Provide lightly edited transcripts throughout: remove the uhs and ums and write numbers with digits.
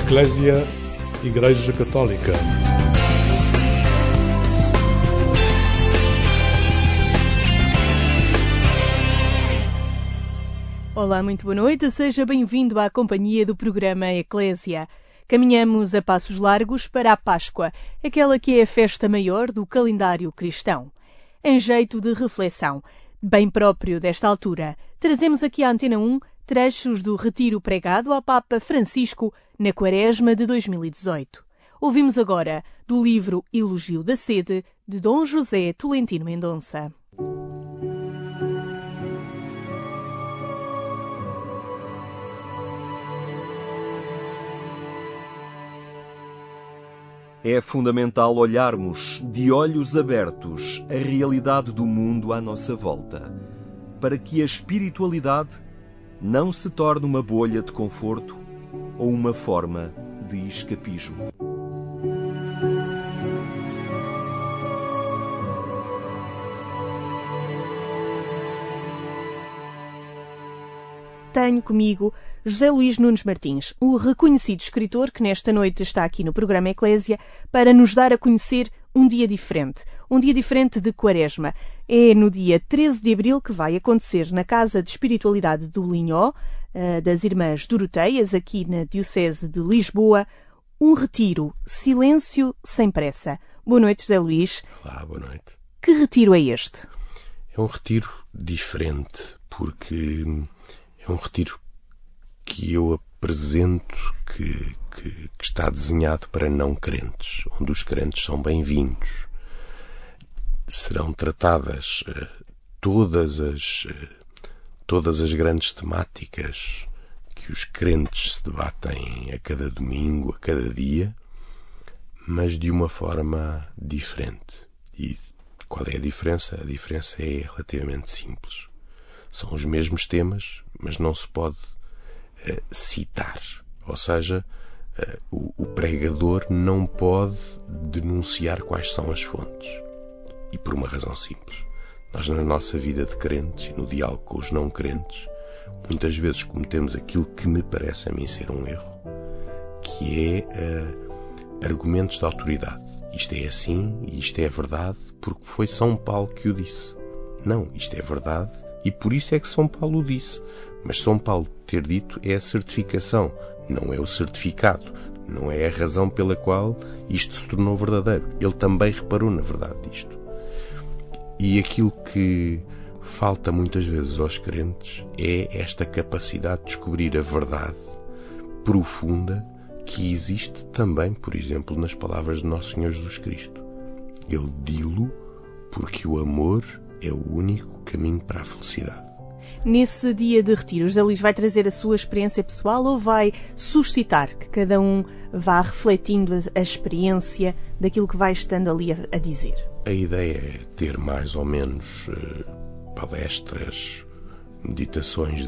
Eclésia, Igreja Católica. Olá, muito boa noite. Seja bem-vindo à companhia do programa Eclésia. Caminhamos a passos largos para a Páscoa, aquela que é a festa maior do calendário cristão. Em jeito de reflexão, bem próprio desta altura, trazemos aqui à Antena 1 trechos do retiro pregado ao Papa Francisco na Quaresma de 2018. Ouvimos agora do livro Elogio da Sede, de Dom José Tolentino Mendonça. É fundamental olharmos de olhos abertos a realidade do mundo à nossa volta, para que a espiritualidade não se torne uma bolha de conforto ou uma forma de escapismo. Tenho comigo José Luís Nunes Martins, o reconhecido escritor que nesta noite está aqui no programa Eclésia para nos dar a conhecer um dia diferente de Quaresma. É no dia 13 de abril que vai acontecer na Casa de Espiritualidade do Linhó, das Irmãs Doroteias, aqui na Diocese de Lisboa, um retiro Silêncio sem Pressa. Boa noite, José Luís. Olá, boa noite. Que retiro é este? É um retiro diferente, porque é um retiro que eu apresento que está desenhado para não crentes, onde os crentes são bem-vindos. Serão tratadas todas as grandes temáticas que os crentes se debatem a cada domingo, a cada dia, mas de uma forma diferente. E qual é a diferença? A diferença é relativamente simples. São os mesmos temas, mas não se pode citar. Ou seja, o pregador não pode denunciar quais são as fontes. E por uma razão simples. Nós, na nossa vida de crentes e no diálogo com os não crentes, muitas vezes cometemos aquilo que me parece a mim ser um erro, que é argumentos de autoridade. Isto é assim e isto é verdade porque foi São Paulo que o disse. Não, isto é verdade e por isso é que São Paulo o disse. Mas São Paulo ter dito é a certificação, não é o certificado, não é a razão pela qual isto se tornou verdadeiro. Ele também reparou na verdade disto. E aquilo que falta muitas vezes aos crentes é esta capacidade de descobrir a verdade profunda que existe também, por exemplo, nas palavras de Nosso Senhor Jesus Cristo. Ele dilo porque o amor é o único caminho para a felicidade. Nesse dia de retiro, José Luís vai trazer a sua experiência pessoal ou vai suscitar que cada um vá refletindo a experiência daquilo que vai estando ali a dizer? A ideia é ter mais ou menos palestras, meditações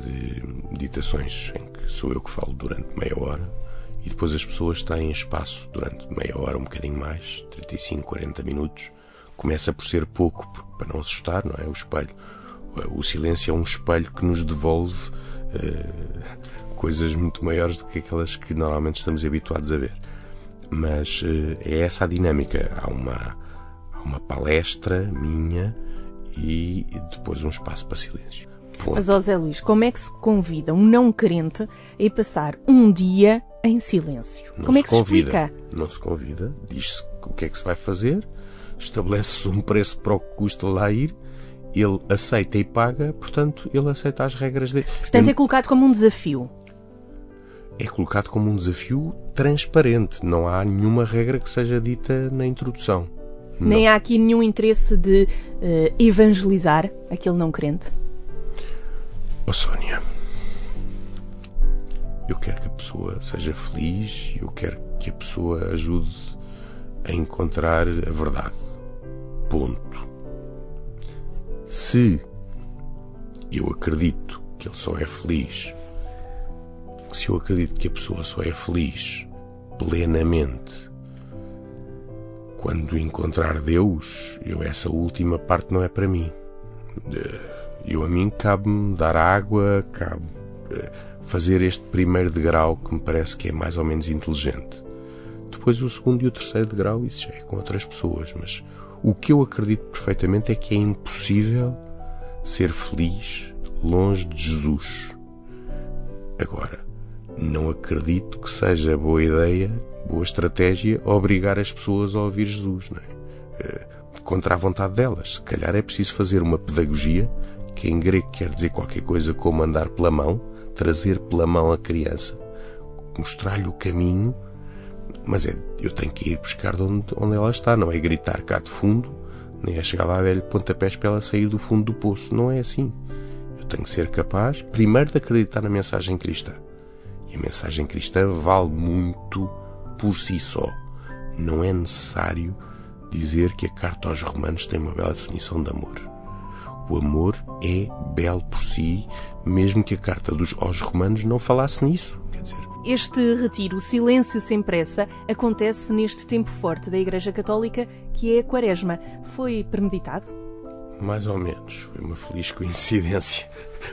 em que sou eu que falo durante meia hora e depois as pessoas têm espaço durante meia hora, um bocadinho mais, 35, 40 minutos. Começa por ser pouco, para não assustar, não é? O espelho. O silêncio é um espelho que nos devolve coisas muito maiores do que aquelas que normalmente estamos habituados a ver. Mas é essa a dinâmica. Há uma palestra minha e depois um espaço para silêncio. Ponto. Mas, José Luís, como é que se convida um não crente a passar um dia em silêncio? Como é que se explica? Não se convida. Diz-se o que é que se vai fazer, estabelece-se um preço para o que custa lá ir, ele aceita e paga, portanto, ele aceita as regras dele. Portanto, é colocado como um desafio. É colocado como um desafio transparente. Não há nenhuma regra que seja dita na introdução. Nem há aqui nenhum interesse de evangelizar aquele não crente? Oh, Sónia, eu quero que a pessoa seja feliz, eu quero que a pessoa ajude a encontrar a verdade. Ponto. Se eu acredito que ele só é feliz, se eu acredito que a pessoa só é feliz plenamente quando encontrar Deus, essa última parte não é para mim. A mim cabe-me dar água, cabe fazer este primeiro degrau que me parece que é mais ou menos inteligente. Depois o segundo e o terceiro degrau, isso já é com outras pessoas, mas o que eu acredito perfeitamente é que é impossível ser feliz longe de Jesus. Agora, não acredito que seja boa ideia, boa estratégia, obrigar as pessoas a ouvir Jesus, não é? Contra a vontade delas. Se calhar é preciso fazer uma pedagogia, que em grego quer dizer qualquer coisa como andar pela mão, trazer pela mão a criança, mostrar-lhe o caminho, mas eu tenho que ir buscar de onde ela está, não é gritar cá de fundo, nem é chegar lá a dar-lhe pontapés para ela sair do fundo do poço. Não é assim. Eu tenho que ser capaz, primeiro, de acreditar na mensagem cristã. E a mensagem cristã vale muito por si só. Não é necessário dizer que a carta aos Romanos tem uma bela definição de amor. O amor é belo por si, mesmo que a carta aos Romanos não falasse nisso. Quer dizer, este retiro, o silêncio sem pressa, acontece neste tempo forte da Igreja Católica, que é a Quaresma. Foi premeditado? Mais ou menos. Foi uma feliz coincidência.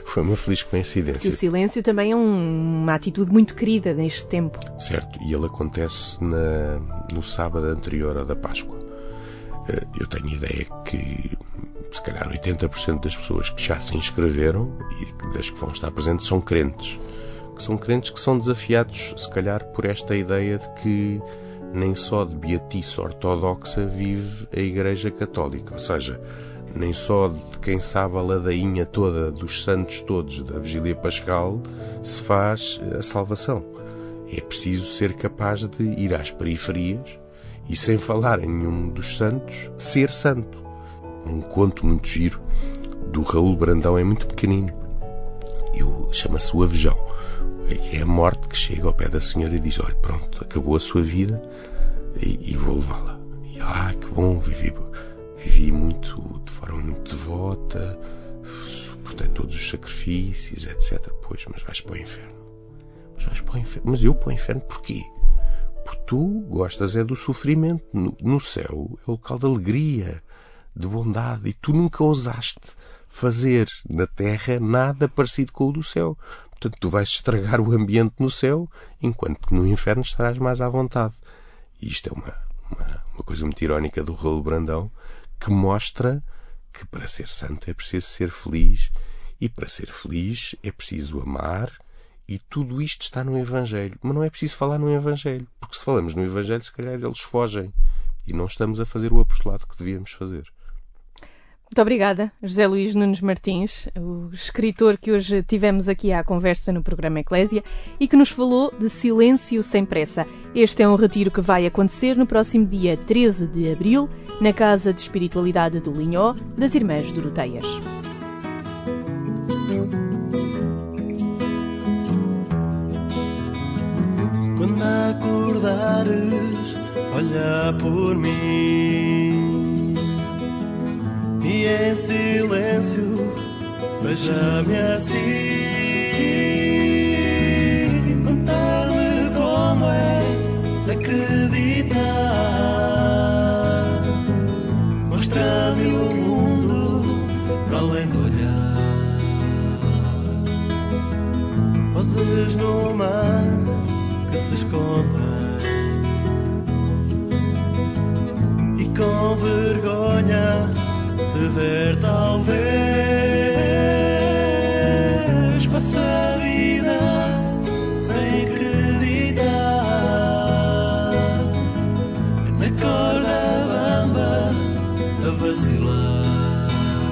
E o silêncio também é uma atitude muito querida neste tempo. Certo, e ele acontece no sábado anterior à da Páscoa. Eu tenho ideia que se calhar 80% das pessoas que já se inscreveram e das que vão estar presentes são crentes. São crentes que são desafiados, se calhar, por esta ideia de que nem só de beatice ortodoxa vive a Igreja Católica. Ou seja, nem só de quem sabe a ladainha toda dos santos todos da Vigília Pascal se faz a salvação. É preciso ser capaz de ir às periferias e, sem falar em nenhum dos santos, ser santo. Um conto muito giro do Raul Brandão é muito pequenino. Chama-se O Avejão. É a morte que chega ao pé da senhora e diz: olha, pronto, acabou a sua vida e vou levá-la. E que bom, vivi muito, de forma muito devota, suportei todos os sacrifícios, etc. Pois, mas vais para o inferno. Mas eu para o inferno porquê? Porque tu gostas é do sofrimento. No céu é o local de alegria, de bondade, e tu nunca ousaste fazer na terra nada parecido com o do céu. Portanto, tu vais estragar o ambiente no céu, enquanto que no inferno estarás mais à vontade. E isto é uma coisa muito irónica do Raul Brandão, que mostra que para ser santo é preciso ser feliz, e para ser feliz é preciso amar, e tudo isto está no Evangelho. Mas não é preciso falar no Evangelho, porque se falamos no Evangelho, se calhar eles fogem, e não estamos a fazer o apostolado que devíamos fazer. Muito obrigada, José Luís Nunes Martins, o escritor que hoje tivemos aqui à conversa no programa Eclésia e que nos falou de silêncio sem pressa. Este é um retiro que vai acontecer no próximo dia 13 de abril, na Casa de Espiritualidade do Linhó, das Irmãs Doroteias. Quando acordares, olha por mim e em silêncio veja-me assim. Contar-me como é acreditar. Mostra-me o mundo para além de olhar. Vozes no mar que se escondem e com vergonha de ver talvez passa a vida sem acreditar na corda bamba a vacilar.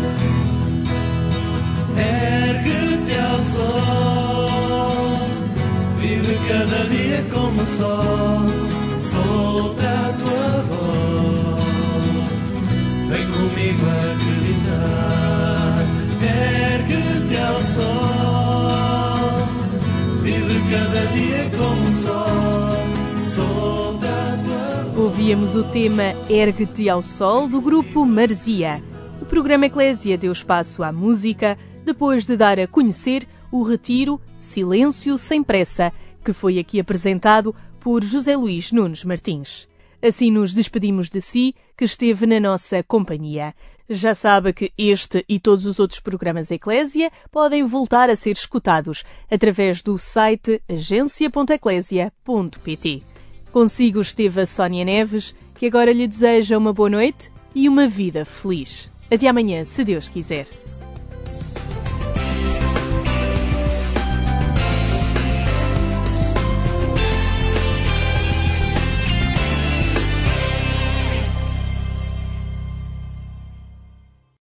Ergue-te ao sol, vive cada dia como o sol, solta a tua voz, vem comigo acreditar. Ergue-te ao sol, vive cada dia como o sol, solta a tua voz. Ouvíamos o tema Ergue-te ao Sol, do grupo Marzia. O programa Eclésia deu espaço à música, depois de dar a conhecer o retiro Silêncio Sem Pressa, que foi aqui apresentado por José Luís Nunes Martins. Assim nos despedimos de si, que esteve na nossa companhia. Já sabe que este e todos os outros programas Eclésia podem voltar a ser escutados através do site agência.eclésia.pt. Consigo esteve a Sónia Neves, que agora lhe deseja uma boa noite e uma vida feliz. Até amanhã, se Deus quiser.